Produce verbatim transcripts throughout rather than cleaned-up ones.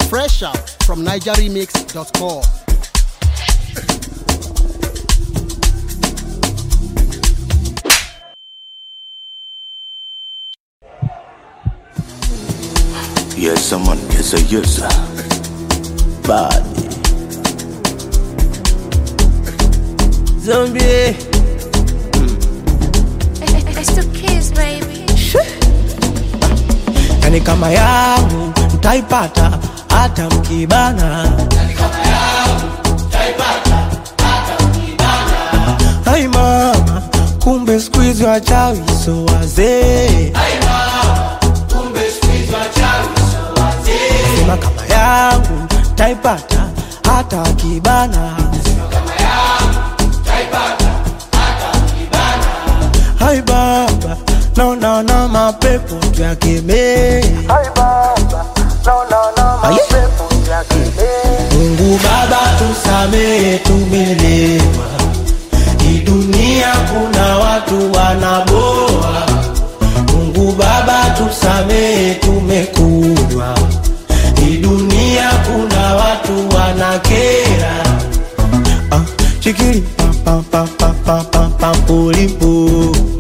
Fresh out from niger remix dot com. Yes, someone gets a yes. Body. Zombie. It's the kids, baby. Yani kama yangu mtaipata hata mkibana. Yani kama yangu mtaipata hata mkibana. Hai mama, kumbe squeeze wachawi so wazee. Hai mama, kumbe squeeze wachawi so wazee. Sema kama yangu mtaipata hata kibana. Sema kama yangu mtaipata hata kibana. Hai baba, no no no mapepo tuyakemee. Hai baba, no no no mapepo tuyakemee. Mungu Baba tusamehe tumelewa. Hii dunia kuna watu wanaboa. Mungu Baba tusamehe tumekunywa. Hii dunia kuna watu wanakera. Ah, chikiri pam pam pam pam pam pam pam polipo.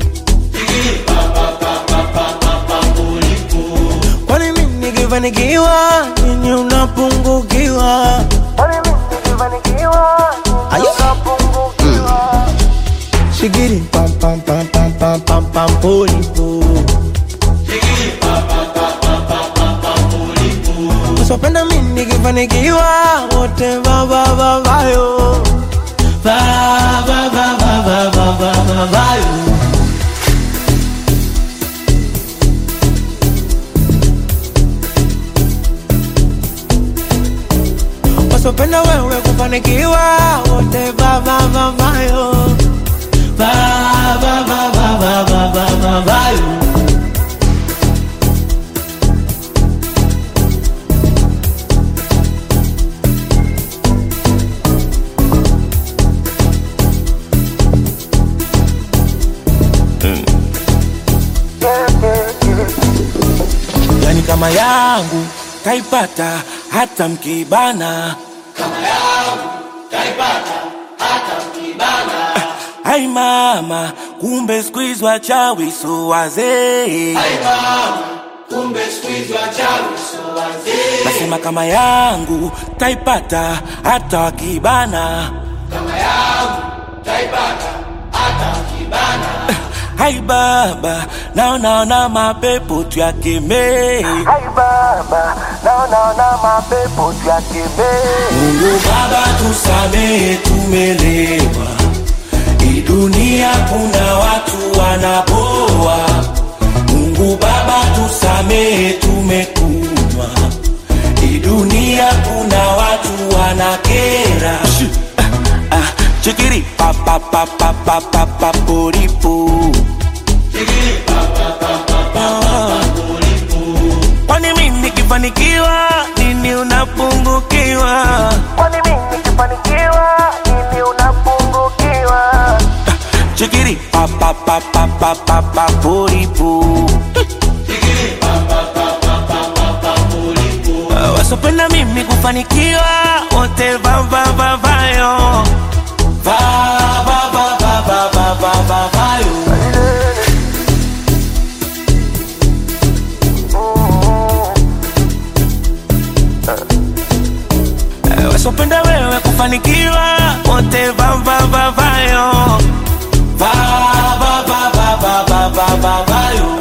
Nikifanikiwa nini unapungukiwa? Kwani mimi nikifanikiwa nini unapungukiwa? Shigiri pam pam pam pam pam pam pam polipo. Shigiri pam pam pam pam pam pam polipo. Usipenda mimi nikifanikiwa wote baba baba yo. Baba baba baba baba yo. Usipenda wewe kufanikiwa wote baba baba yo. Baba baba baba baba yo. Yani kama yangu kaipata hata mkibana. Kama yangu taipata hata mkibana. Hai mama, kumbe squeeze wachawi so wazee. Hai mama, kumbe squeeze wachawi so wazee. Nasema kama yangu taipata hata wakibana. Kama yangu taipata hata wakibana. Hai baba, naona na mapepo tuyakemee. Hai baba, naona na mapepo tuyakemee. Mungu Baba tusamehe tumelewa. Hii dunia kuna watu wanaboa. Mungu Baba tusamehe tumekunywa. Hii dunia kuna watu wanakera. Ah, ah, chikiri pa pa pa pa pa pa pa polipo. Chikiri pa pa pa pa pa pa polipo. Kwani mimi nikifanikiwa nini unapungukiwa? Kwani mimi nikifanikiwa nini unapungukiwa? Chikiri pa pa pa pa pa pa pa polipo. Chikiri pa pa pa pa pa pa pa polipo. Wasopenda mimi kufanikiwa wote baba baba yo. Baba baba baba baba baba yo. Wasopenda wewe kufanikiwa wote baba baba yo. Baba baba baba baba baba yo.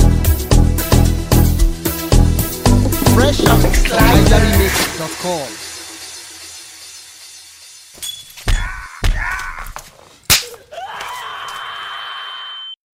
Fresh out from niger remix dot com.